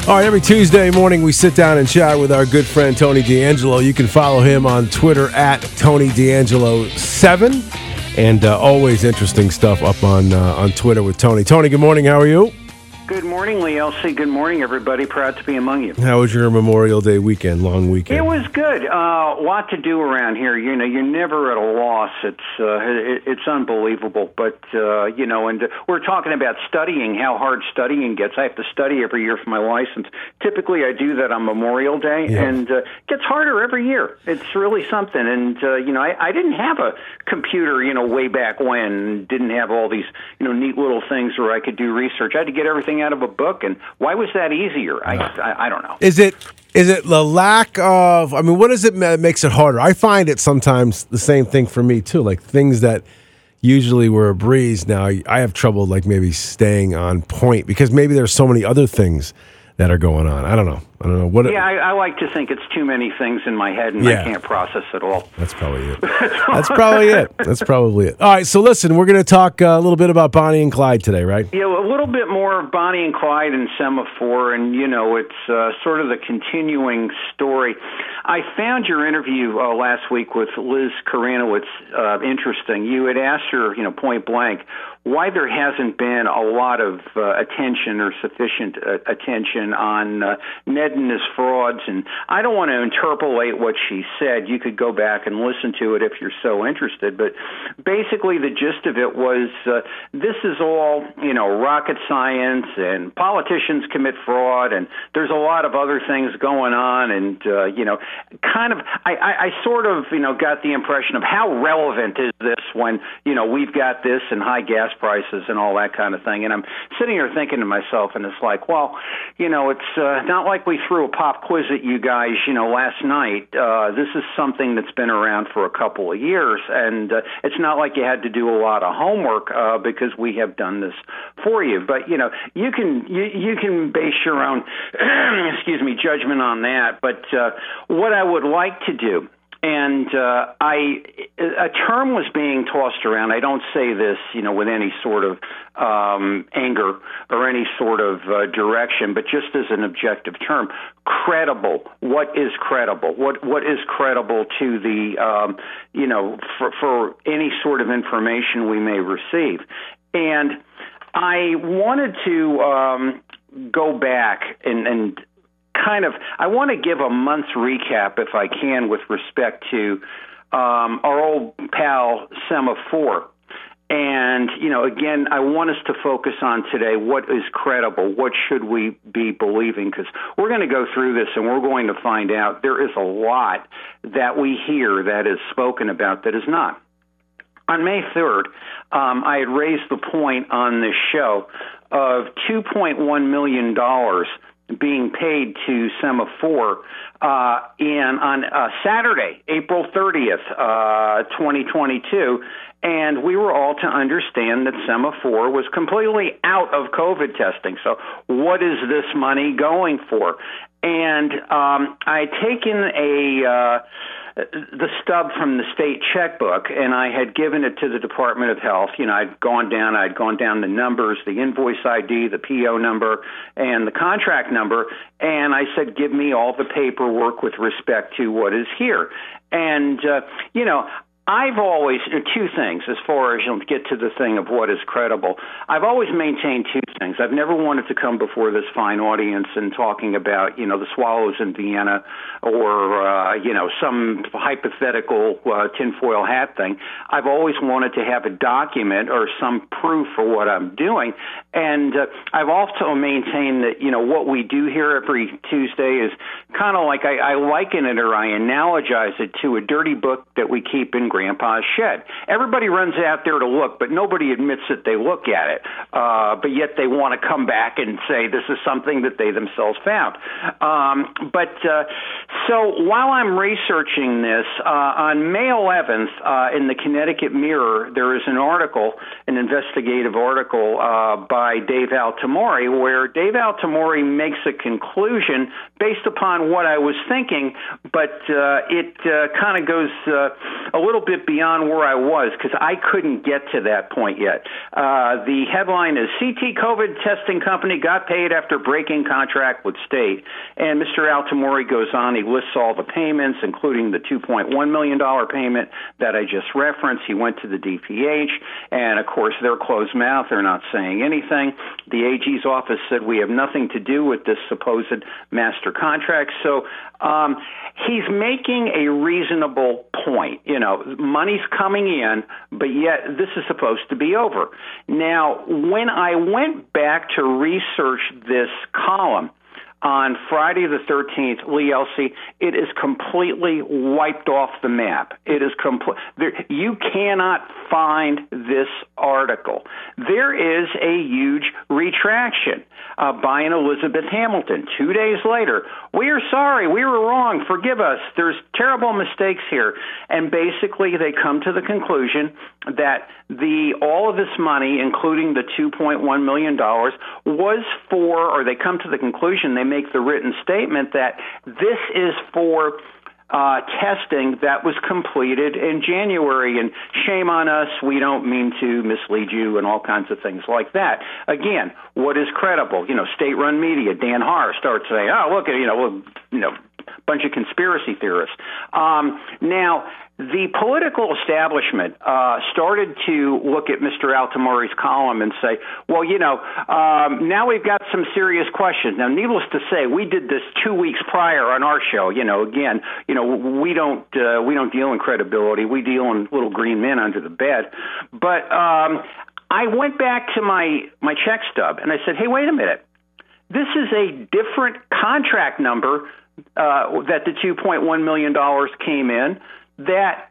All right, every Tuesday morning we sit down and chat with our good friend Tony D'Angelo. You can follow him on Twitter at Tony D'Angelo7. And always interesting stuff up on Twitter with Tony. Tony, good morning. How are you? Good morning, Lee Elsie. Good morning, everybody. Proud to be among you. How was your Memorial Day weekend, long weekend? It was good. A lot to do around here. You know, you're never at a loss. It's unbelievable. But, and we're talking about studying, how hard studying gets. I have to study every year for my license. Typically, I do that on Memorial Day, and it gets harder every year. It's really something. And, I didn't have a computer, way back when, didn't have all these, neat little things where I could do research. I had to get everything out of a book, and why was that easier? I don't know. Is it the lack of, what is it that makes it harder? I find it sometimes the same thing for me too, like things that usually were a breeze. Now I have trouble like maybe staying on point because maybe there's so many other things that are going on. I don't know. What. Yeah, I like to think it's too many things in my head, and I can't process it all. That's probably it. That's probably it. All right, so listen, we're going to talk a little bit about Bonnie and Clyde today, right? Yeah, a little bit more of Bonnie and Clyde and Semaphore, and, it's sort of the continuing story. I found your interview last week with Liz Karanowitz interesting. You had asked her, point blank, why there hasn't been a lot of attention or sufficient attention on Ned and his frauds, and I don't want to interpolate what she said. You could go back and listen to it if you're so interested, but basically the gist of it was this is all, rocket science, and politicians commit fraud, and there's a lot of other things going on, and, I sort of, got the impression of how relevant is this when, we've got this and high gas prices and all that kind of thing. And I'm sitting here thinking to myself, and it's like, well, it's not like we threw a pop quiz at you guys, last night. This is something that's been around for a couple of years, and it's not like you had to do a lot of homework because we have done this for you. But, you can base your own, judgment on that. But what I would like to do, and a term was being tossed around. I don't say this, with any sort of anger or any sort of direction, but just as an objective term, credible. What is credible? What is credible to the, for any sort of information we may receive? And I wanted to go back and I want to give a month's recap, if I can, with respect to our old pal Semaphore. And, again, I want us to focus on today what is credible, what should we be believing, because we're going to go through this and we're going to find out there is a lot that we hear that is spoken about that is not. On May 3rd, I had raised the point on this show of $2.1 million being paid to Semaphore on Saturday, April 30th, 2022, and we were all to understand that Semaphore was completely out of COVID testing. So what is this money going for? And I had taken the stub from the state checkbook, and I had given it to the Department of Health. I'd gone down the numbers, the invoice ID, the PO number, and the contract number, and I said, give me all the paperwork with respect to what is here. And, I've always, two things as far as you'll get to the thing of what is credible. I've always maintained two things. I've never wanted to come before this fine audience and talking about, the Swallows in Vienna or, some hypothetical tinfoil hat thing. I've always wanted to have a document or some proof for what I'm doing. And I've also maintained that, what we do here every Tuesday is kind of like I liken it or I analogize it to a dirty book that we keep in Grandpa's shed. Everybody runs out there to look, but nobody admits that they look at it. But yet they want to come back and say this is something that they themselves found. So while I'm researching this, on May 11th in the Connecticut Mirror, there is an article, an investigative article by by Dave Altamori, where Dave Altamori makes a conclusion based upon what I was thinking, but it kind of goes a little bit beyond where I was because I couldn't get to that point yet. The headline is CT COVID testing company got paid after breaking contract with state. And Mr. Altamori goes on. He lists all the payments, including the $2.1 million payment that I just referenced. He went to the DPH, and, of course, they're closed mouth. They're not saying anything. The AG's office said we have nothing to do with this supposed master contract. So he's making a reasonable point. You know, money's coming in, but yet this is supposed to be over. Now, when I went back to research this column on Friday the 13th, Lee Elsey, it is completely wiped off the map. It is you cannot find this article. There is a huge retraction by an Elizabeth Hamilton. 2 days later, we are sorry, we were wrong, forgive us, there's terrible mistakes here. And basically they come to the conclusion that all of this money, including the $2.1 million, was for, or they come to the conclusion, they make the written statement that this is for testing that was completed in January, and shame on us, we don't mean to mislead you, and all kinds of things like that. Again, what is credible? You know, state-run media, Dan Haar starts saying, oh, look, bunch of conspiracy theorists. Now, the political establishment started to look at Mr. Altamori's column and say, well, now we've got some serious questions. Now, needless to say, we did this 2 weeks prior on our show. Again, we don't deal in credibility. We deal in little green men under the bed. But I went back to my check stub and I said, hey, wait a minute. This is a different contract number that the $2.1 million came in. That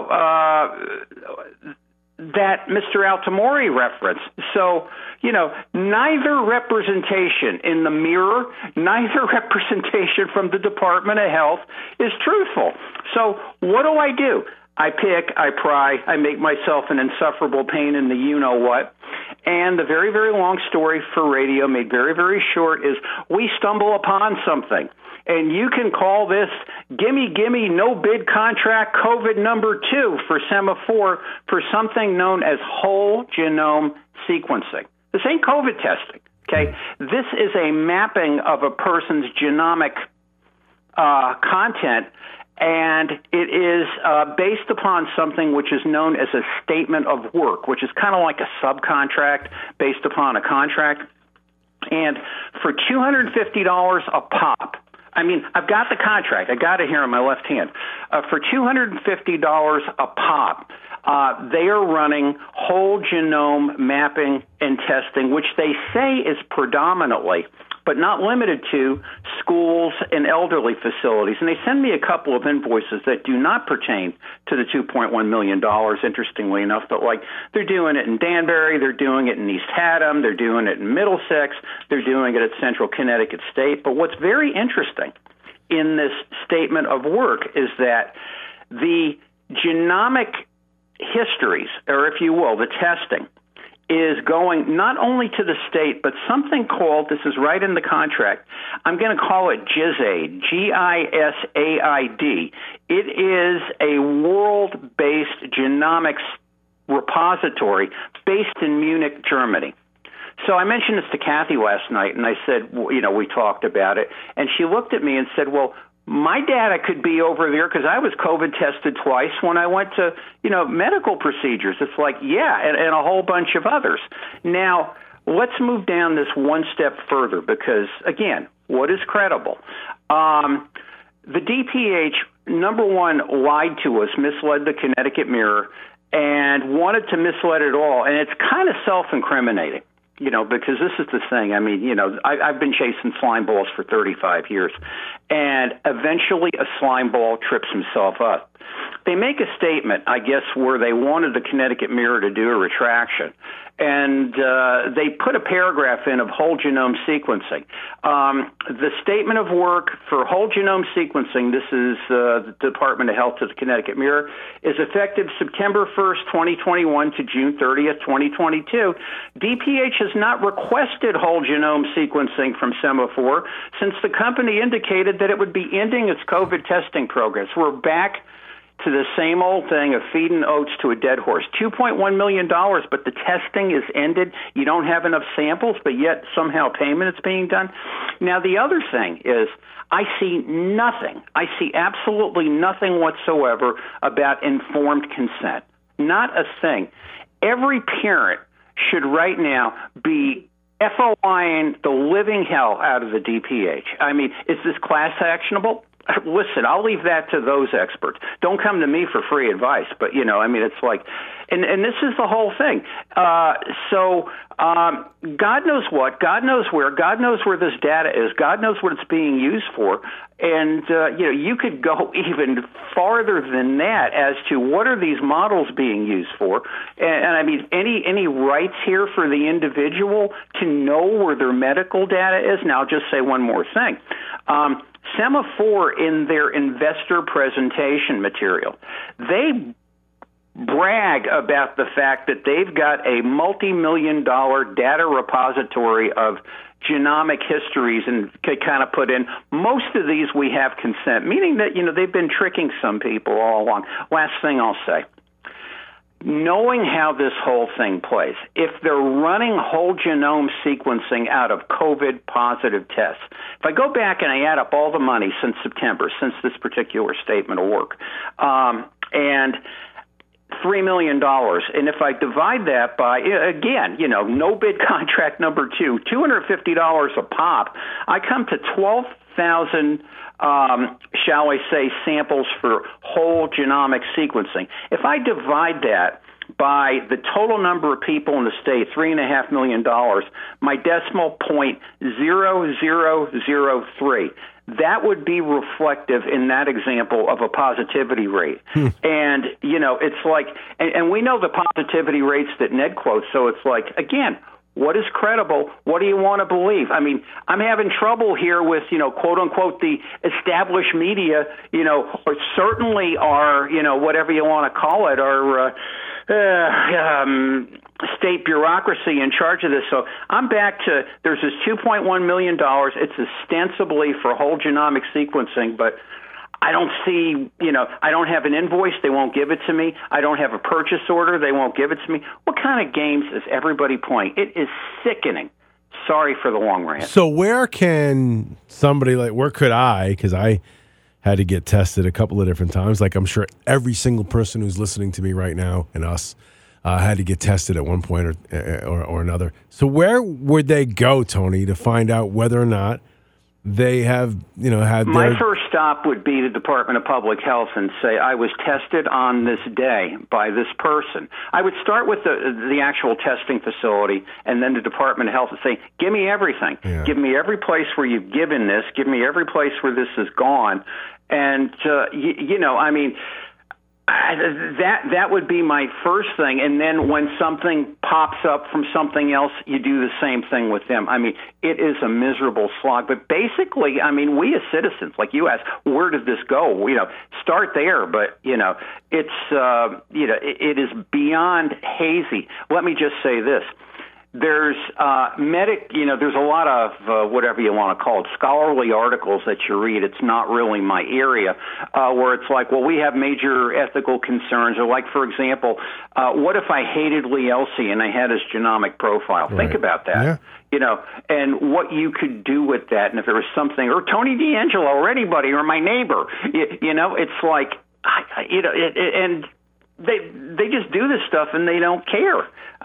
that Mr. Altamori referenced. So, neither representation in the Mirror, neither representation from the Department of Health is truthful. So what do? I pick, I pry, I make myself an insufferable pain in the you-know-what. And the very, very long story for radio, made very, very short, is we stumble upon something. And you can call this gimme, no bid contract COVID number 2 for Sema4 for something known as whole genome sequencing. This ain't COVID testing, okay? This is a mapping of a person's genomic content, and it is based upon something which is known as a statement of work, which is kind of like a subcontract based upon a contract. And for $250 a pop, I mean, I've got the contract. I got it here on my left hand. For $250 a pop, they are running whole genome mapping and testing, which they say is predominantly, but not limited to, schools and elderly facilities. And they send me a couple of invoices that do not pertain to the $2.1 million, interestingly enough, but they're doing it in Danbury, they're doing it in East Haddam, they're doing it in Middlesex, they're doing it at Central Connecticut State. But what's very interesting in this statement of work is that the genomic histories, or if you will, the testing, is going not only to the state, but something called, this is right in the contract, I'm going to call it GISAID, GISAID. It is a world-based genomics repository based in Munich, Germany. So I mentioned this to Kathy last night, and I said, we talked about it, and she looked at me and said, well, my data could be over there because I was COVID tested twice when I went to, medical procedures. It's like, yeah, and a whole bunch of others. Now, let's move down this one step further because, again, what is credible? The DPH, number one, lied to us, misled the Connecticut Mirror, and wanted to mislead it all. And it's kind of self-incriminating. Because this is the thing. I mean, I've been chasing slime balls for 35 years, and eventually a slime ball trips himself up. They make a statement, I guess, where they wanted the Connecticut Mirror to do a retraction, and they put a paragraph in of whole genome sequencing. The statement of work for whole genome sequencing, this is the Department of Health to the Connecticut Mirror, is effective September 1st, 2021 to June 30th, 2022. DPH has not requested whole genome sequencing from Sema4 since the company indicated that it would be ending its COVID testing programs. We're back to the same old thing of feeding oats to a dead horse. $2.1 million, but the testing is ended. You don't have enough samples, but yet somehow payment is being done. Now, the other thing is I see nothing. I see absolutely nothing whatsoever about informed consent. Not a thing. Every parent should right now be FOIing the living hell out of the DPH. I mean, is this class actionable? Listen, I'll leave that to those experts. Don't come to me for free advice. But, I mean, it's like, and this is the whole thing. So God knows what, God knows where this data is, God knows what it's being used for. And, you could go even farther than that as to what are these models being used for. And I mean, any rights here for the individual to know where their medical data is? Now, I'll just say one more thing. Sema4, in their investor presentation material, they brag about the fact that they've got a multi-million-dollar data repository of genomic histories and kind of put in, most of these we have consent, meaning that, they've been tricking some people all along. Last thing I'll say. Knowing how this whole thing plays, if they're running whole genome sequencing out of COVID-positive tests, if I go back and I add up all the money since September, since this particular statement of work, and $3 million, and if I divide that by, again, no bid contract number 2, $250 a pop, I come to 12,000 shall I say, samples for whole genomic sequencing. If I divide that by the total number of people in the state, $3.5 million, my decimal point 0.0003. That would be reflective in that example of a positivity rate. And, it's like, and we know the positivity rates that Ned quotes, so it's like, again, what is credible? What do you want to believe? I mean, I'm having trouble here with, quote unquote, the established media, or certainly our, whatever you want to call it, our state bureaucracy in charge of this. So I'm back to, there's this $2.1 million. It's ostensibly for whole genomic sequencing, but I don't see, I don't have an invoice. They won't give it to me. I don't have a purchase order. They won't give it to me. What kind of games is everybody playing? It is sickening. Sorry for the long rant. So where can somebody where could I, because I had to get tested a couple of different times, like I'm sure every single person who's listening to me right now and us had to get tested at one point or another. So where would they go, Tony, to find out whether or not they have, had my first stop would be the Department of Public Health and say, I was tested on this day by this person. I would start with the actual testing facility and then the Department of Health and say, give me everything. Yeah. Give me every place where you've given this. Give me every place where this has gone. And, I mean, that would be my first thing. And then when something pops up from something else, you do the same thing with them. I mean, it is a miserable slog. But basically, I mean, we as citizens, like you asked, where did this go? Start there. But, it's, it is beyond hazy. Let me just say this. There's there's a lot of whatever you want to call it, scholarly articles that you read. It's not really my area, where it's like, well, we have major ethical concerns, or like, for example, what if I hated Lee Elsey and I had his genomic profile? Right. Think about that. Yeah. And what you could do with that, and if there was something, or Tony D'Angelo, or anybody, or my neighbor, it's like, and they just do this stuff and they don't care.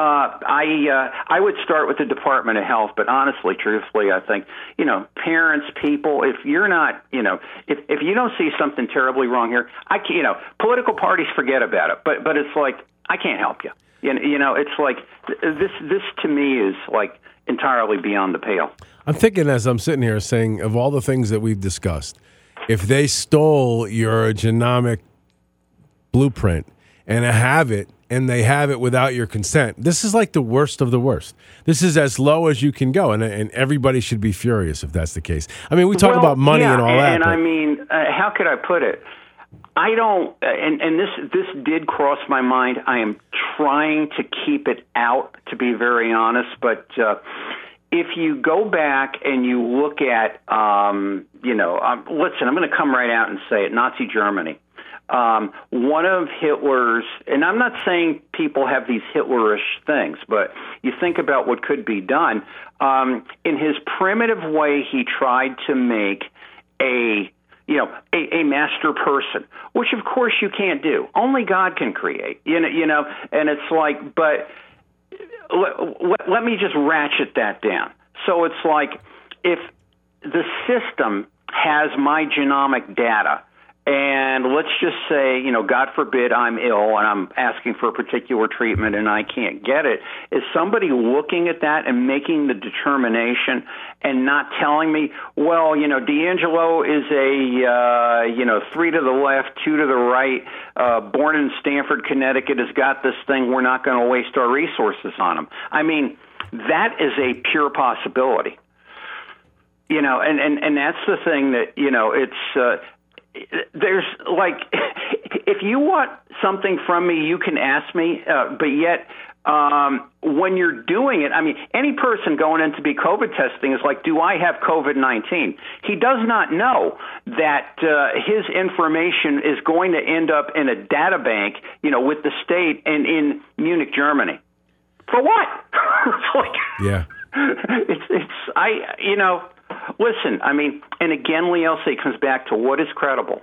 I would start with the Department of Health, but honestly, truthfully, I think, parents, people, if you're not, if you don't see something terribly wrong here, political parties, forget about it. But it's like, I can't help you. It's like this to me is like entirely beyond the pale. I'm thinking as I'm sitting here saying, of all the things that we've discussed, if they stole your genomic blueprint and have it and they have it without your consent, this is like the worst of the worst. This is as low as you can go, and everybody should be furious if that's the case. I mean, we talk about money and all that. And I mean, how could I put it? I don't, and this did cross my mind. I am trying to keep it out, to be very honest, but if you go back and you look at, listen, I'm going to come right out and say it, Nazi Germany. One of Hitler's, and I'm not saying people have these Hitlerish things, but you think about what could be done. In his primitive way, he tried to make a master person, which of course you can't do. Only God can create, and it's like, but let me just ratchet that down. So it's like, if the system has my genomic data, and let's just say, God forbid I'm ill and I'm asking for a particular treatment and I can't get it, is somebody looking at that and making the determination and not telling me, well, D'Angelo is a, 3 to the left, 2 to the right, born in Stamford, Connecticut, has got this thing, we're not going to waste our resources on him. I mean, that is a pure possibility. And that's the thing that, it's... there's like, if you want something from me, you can ask me, but yet when you're doing it, I mean, any person going in to be COVID testing is like, do I have COVID-19? He does not know that his information is going to end up in a data bank, with the state and in Munich, Germany. For what? Yeah. Listen, I mean, and again, Lee, I'll say it comes back to what is credible,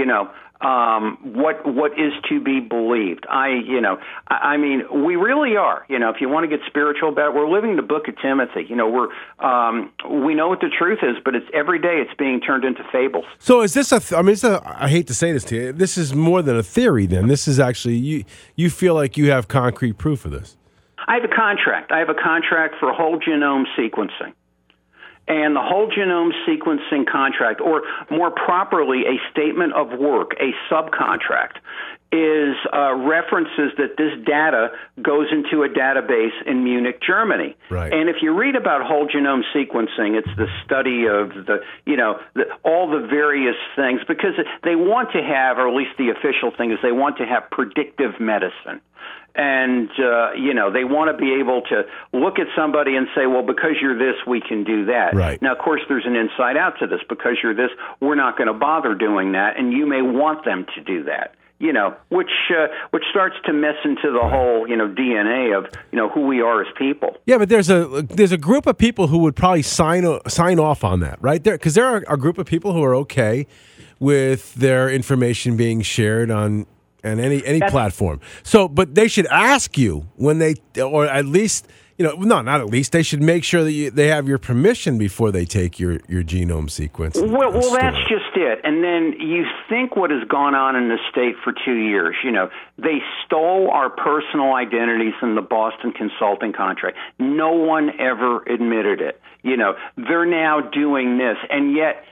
what is to be believed. I mean, we really are, if you want to get spiritual about it, we're living the book of Timothy. We know what the truth is, but it's every day it's being turned into fables. So is this I hate to say this to you, this is more than a theory then. This is actually, you feel like you have concrete proof of this. I have a contract. I have a contract for whole genome sequencing. And the whole genome sequencing contract, or more properly, a statement of work, a subcontract, is references that this data goes into a database in Munich, Germany. Right. And if you read about whole genome sequencing, it's the study of all the various things, because they want to have, or at least the official thing is they want to have predictive medicine. And, they want to be able to look at somebody and say, well, because you're this, we can do that. Right. Now, of course, there's an inside out to this. Because you're this, we're not going to bother doing that, and you may want them to do that. Which starts to mess into the whole, DNA of, who we are as people. Yeah, but there's a group of people who would probably sign off on that, right? Because there are a group of people who are okay with their information being shared on any platform. So, but they should ask you when or at least, not at least, they should make sure that they have your permission before they take your genome sequence. Well, that's just it. And then you think what has gone on in the state for 2 years. They stole our personal identities in the Boston Consulting contract. No one ever admitted it. They're now doing this. And yet,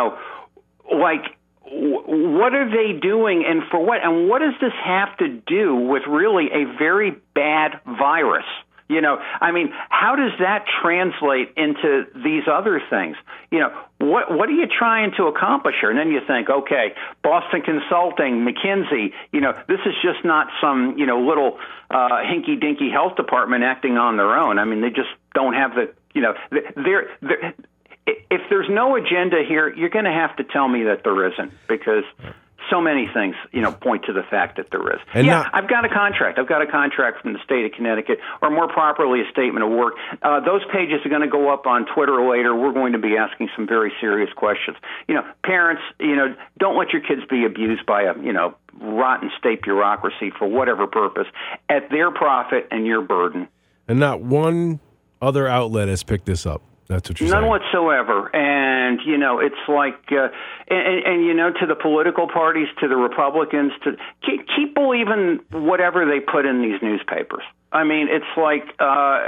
what are they doing and for what? And what does this have to do with really a very bad virus? How does that translate into these other things? What are you trying to accomplish here? And then you think, okay, Boston Consulting, McKinsey, this is just not some, little hinky-dinky health department acting on their own. I mean, they just don't have the, they're if there's no agenda here, you're going to have to tell me that there isn't, because so many things, point to the fact that there is. And I've got a contract. I've got a contract from the state of Connecticut, or more properly, a statement of work. Those pages are going to go up on Twitter later. We're going to be asking some very serious questions. Parents, don't let your kids be abused by a, rotten state bureaucracy for whatever purpose, at their profit and your burden. And not one other outlet has picked this up. That's what you're saying. None whatsoever. And, it's like, and to the political parties, to the Republicans, to keep believing whatever they put in these newspapers. I mean, it's like,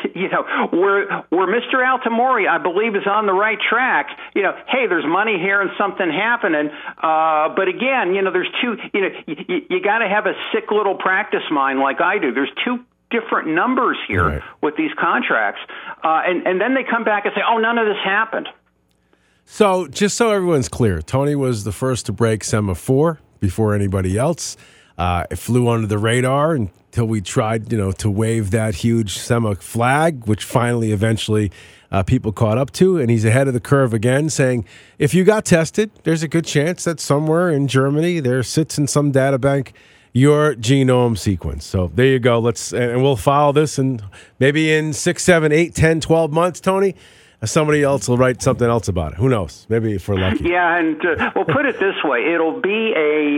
where Mr. Altamori, I believe, is on the right track. Hey, there's money here and something happening. But again, there's two. You got to have a sick little practice mind like I do. There's two different numbers here with these contracts, and then they come back and say, "Oh, none of this happened." So, just so everyone's clear, Tony was the first to break SEMA 4 before anybody else. It flew under the radar until we tried, to wave that huge SEMA flag, which finally, eventually, people caught up to. And he's ahead of the curve again, saying, if you got tested, there's a good chance that somewhere in Germany there sits in some data bank your genome sequence. So there you go. And we'll follow this, and maybe in 6, 7, 8, 10, 12 months, Tony, somebody else will write something else about it. Who knows? Maybe if we're lucky. Yeah, and we'll put it this way. It'll be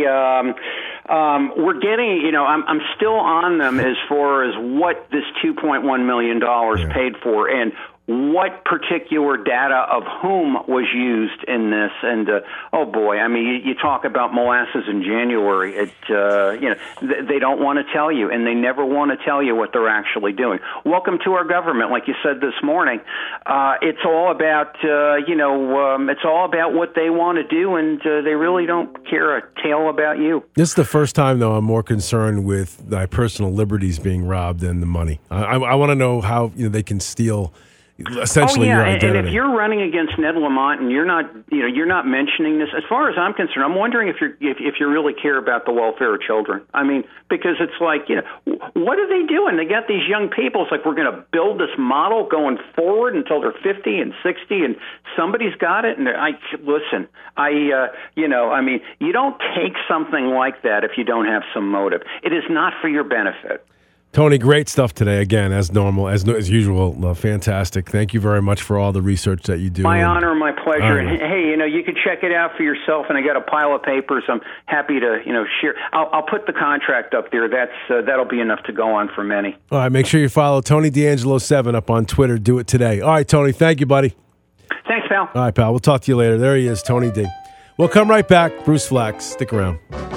we're getting, I'm still on them as far as what this $2.1 million paid for and what particular data of whom was used in this. And, oh boy, I mean, you talk about molasses in January. They don't want to tell you, and they never want to tell you what they're actually doing. Welcome to our government. Like you said this morning, it's all about, it's all about what they want to do, and they really don't care a tail about you. This is the first time, though, I'm more concerned with my personal liberties being robbed than the money. I want to know how they can steal essentially your identity. And if you're running against Ned Lamont and you're not mentioning this, as far as I'm concerned, I'm wondering if you really care about the welfare of children. I mean, because it's like, what are they doing? They got these young people. It's like, we're going to build this model going forward until they're 50 and 60, and somebody's got it. And you don't take something like that if you don't have some motive. It is not for your benefit. Tony, great stuff today. Again, as normal, as usual, fantastic. Thank you very much for all the research that you do. My honor, my pleasure. And hey, you can check it out for yourself. And I got a pile of papers. I'm happy to, share. I'll put the contract up there. That'll be enough to go on for many. All right, make sure you follow Tony D'Angelo 7 up on Twitter. Do it today. All right, Tony. Thank you, buddy. Thanks, pal. All right, pal. We'll talk to you later. There he is, Tony D. We'll come right back. Bruce Flax. Stick around.